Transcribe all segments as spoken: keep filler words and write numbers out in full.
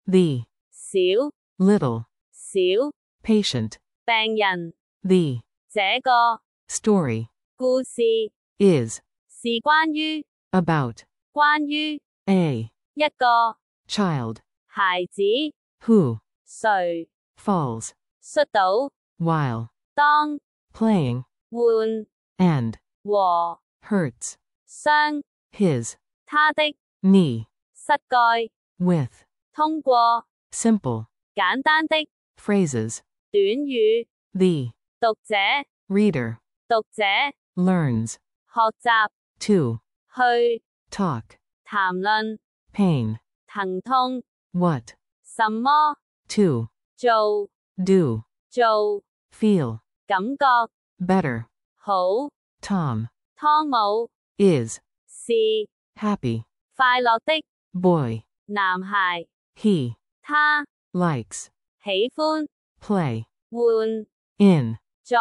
the 小 little 小 patient, 病人 the 這個 story 故事 is 是關於 about 關於 a 一個 child 孩子 who 誰 falls 摔倒 while 當 playing 換 and 和 hurts 傷 his 他的 knee 膝蓋 with 通過 simple 簡單的 phrases. 短語 The 讀者 reader 讀者 learns 學習 to 去 talk 談論 pain, 疼痛 what 什麼 to 做 do, 做 feel 感覺 better. 好 Tom 湯姆 is 是 happy. 快樂的 Boy 男孩 he 他 likes 喜歡 play 換 in 在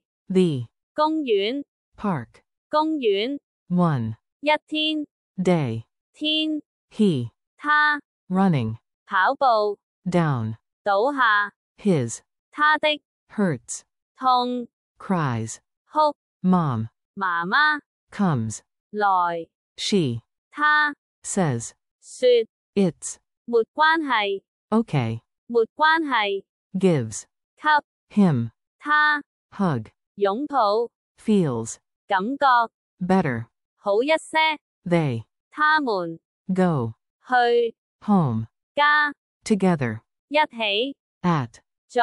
the 公園 park. 公園 One 一天 day 天 he 他 running 跑步 down 倒下 his 他的 hurts 痛 cries. 哭 Mom 媽媽 comes. 來 She 他 says 說 it's 沒關係 okay. 沒關係 Gives 給 him 他 hug. 擁抱 Feels 感覺 better. 好一些 They 他們 go 去 home 家 together 一起 at 在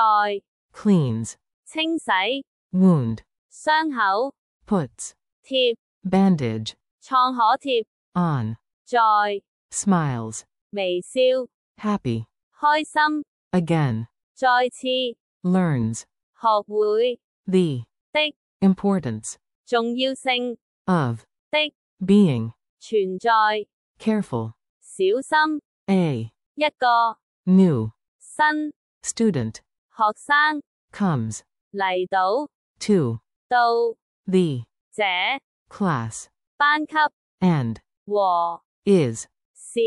cleans 清洗 wound 傷口 puts 貼 bandage 創可貼 on 在 smiles 微笑 happy 開心 again 再次 learns 學會 the 的 importance 重要性 of 的 being 存在 careful. 小心 A 一個 new 新 student 學生 comes 嚟到 to 到 the 這 class 班級 and 和 is 是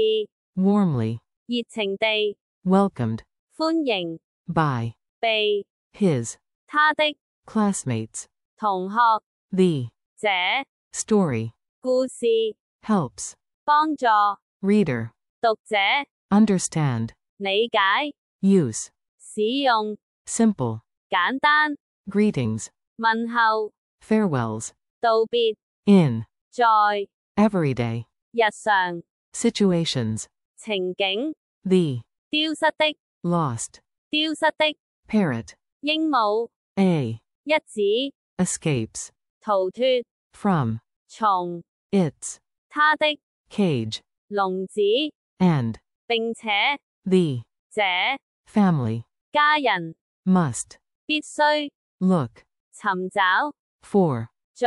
warmly 熱情地 welcomed 歡迎 by 被 his 他的 classmates. 同學 The 這 story 故事 helps 幫助 reader 讀者 understand 理解 use 使用 simple 簡單 greetings 問候 farewells 道別 in 在 everyday 日常 situations. 情景 The 丟失的 lost 丟失的 parrot. 鸚鵡 A 一指 escapes 逃脫 from 從 its 他的 cage 籠子 and 並且 the 這 family 家人 must 必須 look 尋找 for 在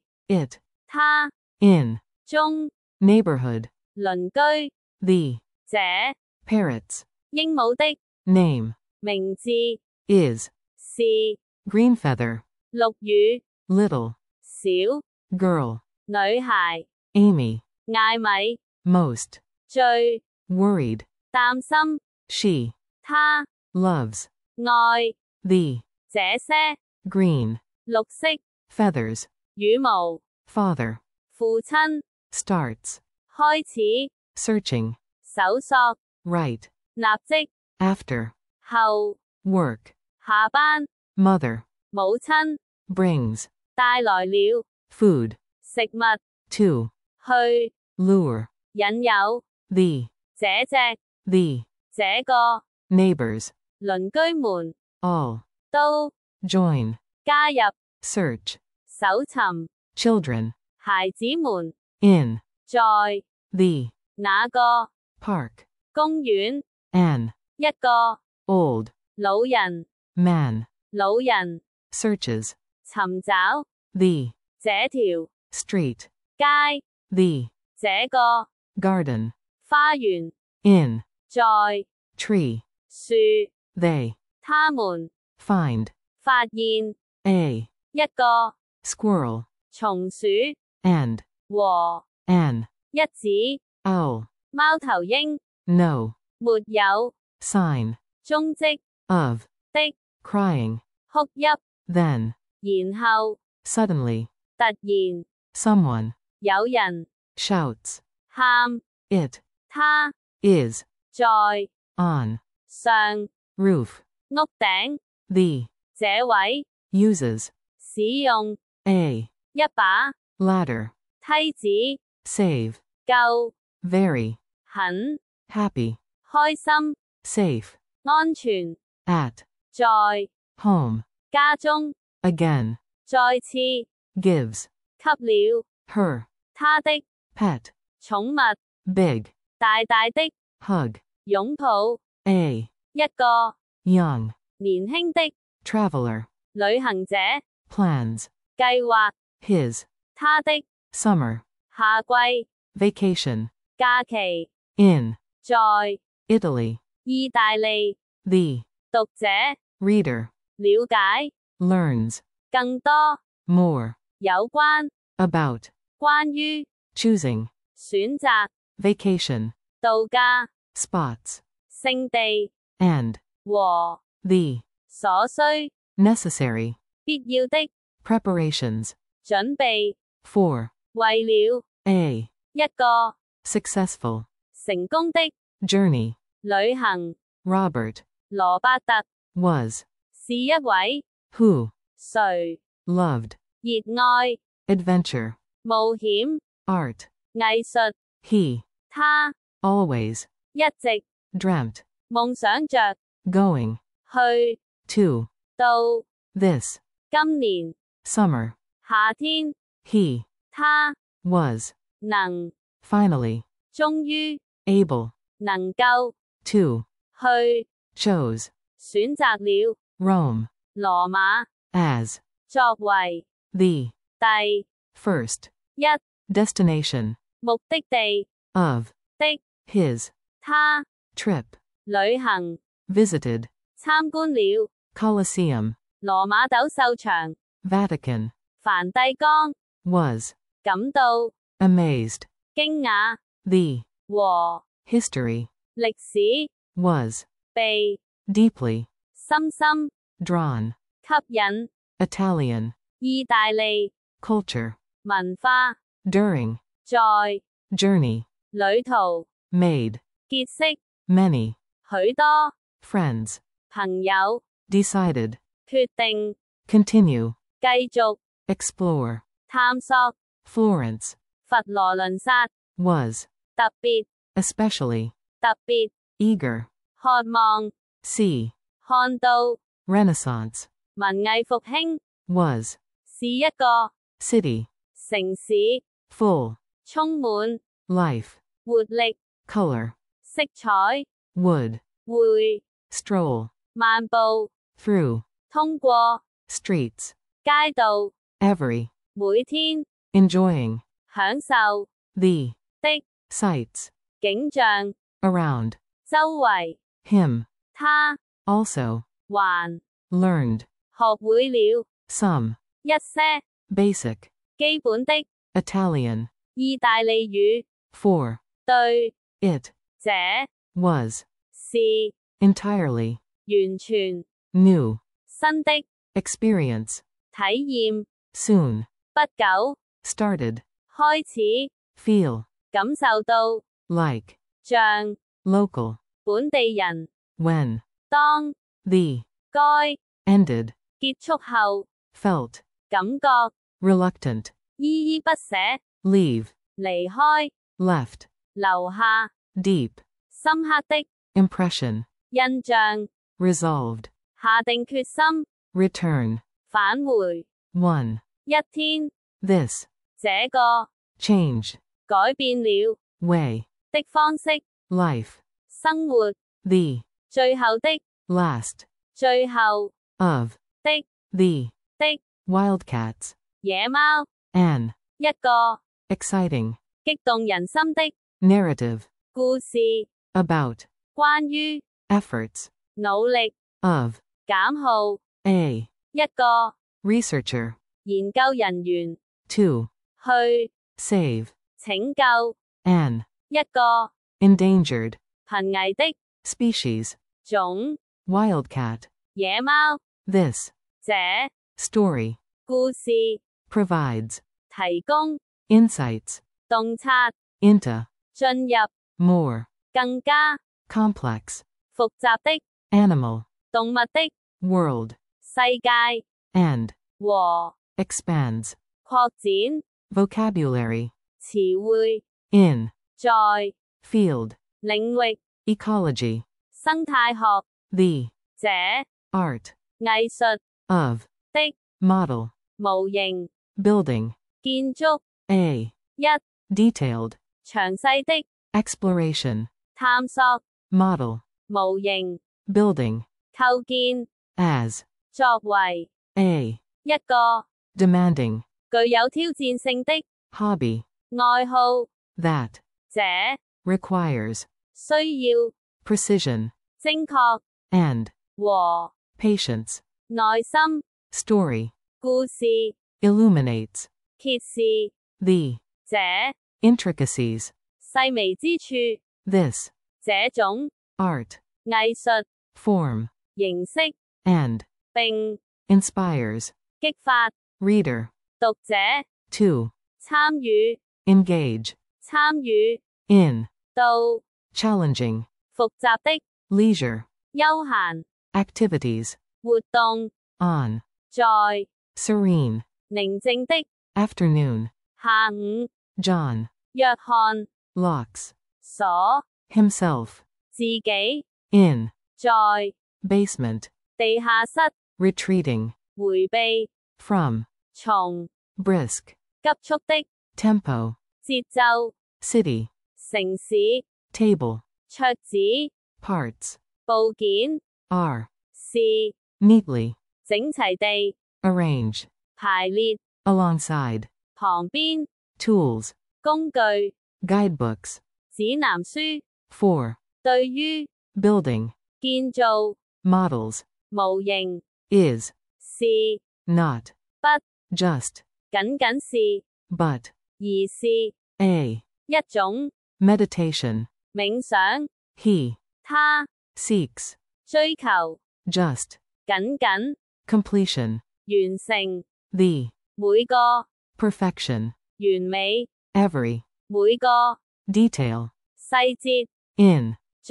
it 他 in 中 neighborhood. 鄰居 The 這 parrot's 鸚鵡的 name 名字 is 是 Greenfeather. 綠羽 Little 小 girl 女孩 Amy 艾米 most 最 worried. 擔心 She 他 loves 愛 the 這些 green 綠色 feathers. 羽毛 Father 父親 starts 開始 searching 搜索 right 立即 after 後 work. 下班 Mother 母親 brings 帶來了 food 食物 to 去 lure 引誘 the 這隻 the 這個 neighbors. 鄰居們 All 都 join 加入 search 搜尋 children 孩子們 in 在 the 那個 park. 公園 An 一個 old 老人 man 老人 searches 尋找 the 這條 street. 街 The 這個 garden 花園 in 在 tree. 樹 They 他們 find 發現 a 一個 squirrel 松鼠 and 和 an 一隻 owl. 貓頭鷹 No 沒有 sign, 蹤跡 of, 的 crying, 哭泣， then, 然後 suddenly, 突然 someone, 有人 shouts, 喊 it, 他 is, 在 on, 上 roof, 屋頂 the, 這位 uses, 使用 a, 一把 ladder, 梯子 save, 夠 very, 很 happy, 開心 safe, 安全 at, 在 home, 家中 again, 再次 gives, 給了 her, 他的 pet, 寵物 big, 大大的 hug, 擁抱 a, 一個 young, 年輕的 traveler, 旅行者 plans, 計劃 his, 他的 summer, 夏季 vacation, 假期 in, 在 Italy, 意大利 the, 讀者 reader, 了解 learns, 更多 more, 有關 about, 關於 choosing, 選擇 vacation, 度假 spots, 聖地 and, 和 the, 所需 necessary, 必要的 preparations, 準備 for, 為了 a, 一個成 successful, 功的 journey, 旅行 Robert, 羅伯特 was, 是一位 who, 誰 loved, 熱愛 adventure, 冒險 art, 藝術 he, 他 always, 一直 dreamt, 夢想着 going, 去 to, 到 this, 今年 summer, 夏天 he, 他 was, 能 finally, 終於 able, 能夠 to, 去 chose, 選擇了 Rome, 羅馬 as, 作為 the, 第 first, 一 destination, 目的地 of, 的 his, 他 trip, 旅行 visited, 參觀了 Colosseum, 羅馬鬥獸場 Vatican, 梵蒂岡 was, 感到 amazed, 驚訝 the, 和 history, 歷史 was, 被 deeply, 深深 drawn, 吸引 Italian, 意大利 culture, 文化 during, 在 journey, 旅途 made, 結識 many, 許多 friends, 朋友 decided, 決定 continue, 繼續 explore, 探索 Florence, 佛羅倫薩 was, 特別 especially, 特別 eager, 渴望 see, 看到 Renaissance, 文藝復興 was, 是一個 city, 城市 full, 充滿 life, 活力 color, 色彩 would, 會 stroll, 漫步 through, 通過 streets, 街道 every, 每天 enjoying, 享受 the, 的 sights, 景象 around, 周圍 him, 他 also, 還 learned, 學會了 some, 一些基 basic, 本的 Italian, 意大利語 for, 對 it, 這 was, 是 entirely, 完全 new, 新的 experience, 體驗 soon, 不久 started, 開始 feel, 感受到 like, 像 local, 本地人 when, 當 the, 該 ended, 結束後 felt, 感覺 reluctant, 依依不捨 leave, 離開 left, 留下 deep, 深刻的 impression, 印象 resolved, 下定決心 return, 返回 one, 一天 this, 這個 change, 改變了 way, 的方式 life, 生活 the, 最後的 last, 最後 of, 的 the, 的 wildcats, 野貓 an, 一個 exciting, 激動人心的 narrative, 故事 about, 關於 efforts, 努力 of, 減號 a, 一個 researcher, 研究人員 to, 去 save, 拯救 an, 一個 endangered, 瀕危的 species, 種 wildcat, 野貓 this, 這 story, 故事 provides, 提供 insights, 洞察 into, 進入 more, 更加 complex, 複雜的 animal, 動物的 world, 世界 and, 和 expands, 擴展 vocabulary, 詞彙 in, 在 field, 領域 ecology, 生態學 the, 這 art, 藝術 of, 的 model, 模型 building, 建築 a, 一 detailed, 詳細的 exploration, 探索 model, 模型 building, 構建 as, 作為 a, 一個 demanding, 具有挑戰性的 hobby, 愛好 that, 這 requires, 需要 precision, 精確 and, 和 patience, 耐心 story, 故事 illuminates, 揭示 the, 這 intricacies, 細微之處 this, 這種 art, 藝術 form, 形式 and, 並 inspires, 激發 reader, 讀者 to, 參與 engage, 參與 in, 到 challenging, 複雜的 leisure, 休閒 activities, 活動 on, 在 serene, 寧靜的 afternoon, 下午 John, 約翰 locks, 鎖 himself, 自己 in, 在 basement, 地下室 retreating, 迴避 from, 從 brisk, 急速的 tempo, 節奏 city, 城市 table, 桌子 parts, 部件 are, 是 neatly, 整齊地 arrange, 排列 alongside, 旁邊 tools, 工具 guidebooks, 指南書 for, 對於 building, 建造 models, 模型 is, 是 not, 不 just, 僅僅是 but, 而是 a, 一種 meditation, 冥想 he, 他 seeks, 追求 just, 僅僅 completion, 完成 the, 每個 perfection, 完美 every, 每個 detail, 細節 in, 在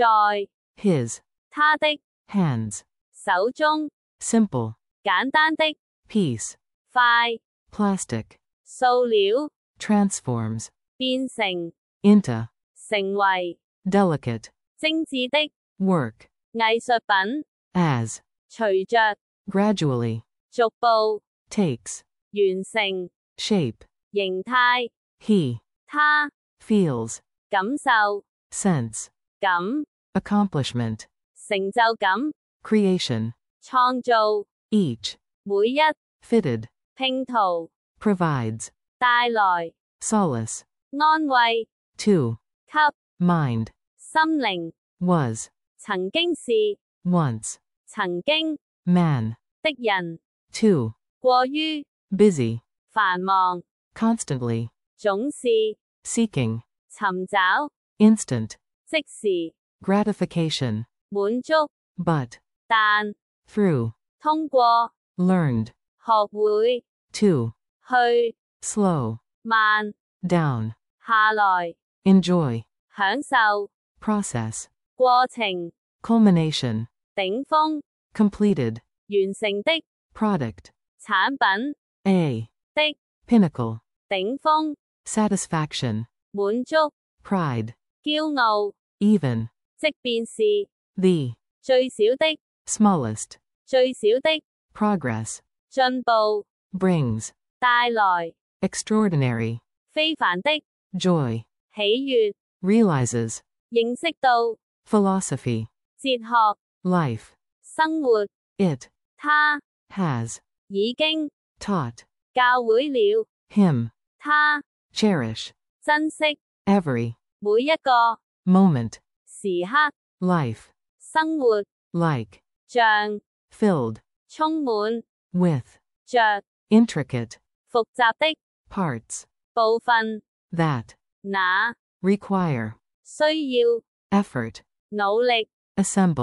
his, 他的 hands, 手中 simple, 簡單的 piece, 塊 plastic, 塑料 transforms, 變成 into, 成為 delicate, 精緻的 work, 藝術品 as, 隨着 gradually, 逐步 takes, 完成 shape, 形態 he, 他 feels, 感受 sense, 感 accomplishment, 成就感 creation, 創造 each, 每一 fitted, 拼圖 provides, 帶來 solace, 安慰 to, 給 mind, 心靈 was, 曾經是 once, 曾經 man, 的人 too, 過於 busy, 繁忙 constantly, 總是 seeking, 尋找 instant, 即時 gratification, 滿足 but, 但 through, 通過 learned, 學會 to, 去 slow, 慢 down, 下來 enjoy, 享受 process, 過程 culmination, 頂峰 completed, 完成的 product, 產品 a, 的 pinnacle, 頂峰 satisfaction, 滿足 pride, 驕傲 even, 即便是 the, 最小的 smallest, 最小的 progress, 進步 brings, 帶來 extraordinary, 非凡的 joy, 喜悅 realizes, 認識到 philosophy, 哲學 life, 生活 it, 他 has, 已經 taught, 教會了 him, 他 cherish, 珍惜 every, 每一個 moment, 時刻 life, 生活 like, 像 filled, 充滿 with, 着複 intricate, 雜的 parts, 部分 that, 那 require, 需要 effort, 努力 assemble,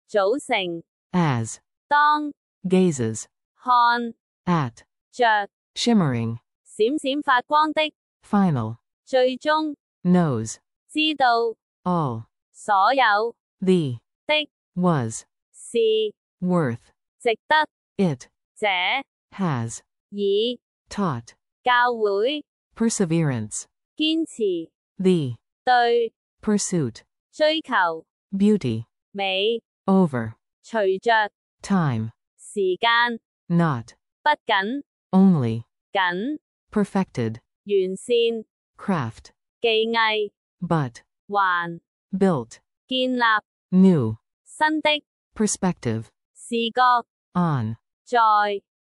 組成 as, 當 gazes, 看 at, 着 shimmering, 閃閃發光的 final, 最終 knows, 知道 all, 所有 the, 的 was, 是 worth, 值得 it, 這 has, 以 taught, 教會 perseverance, 堅持 the, 對 pursuit, 追求 beauty, 美 over, 隨着 time, 時間 not, 不僅 only, 僅 perfected, 完善 craft, 技藝 but, 還 built, 建立 new, 新的 perspective, 視覺 on, 在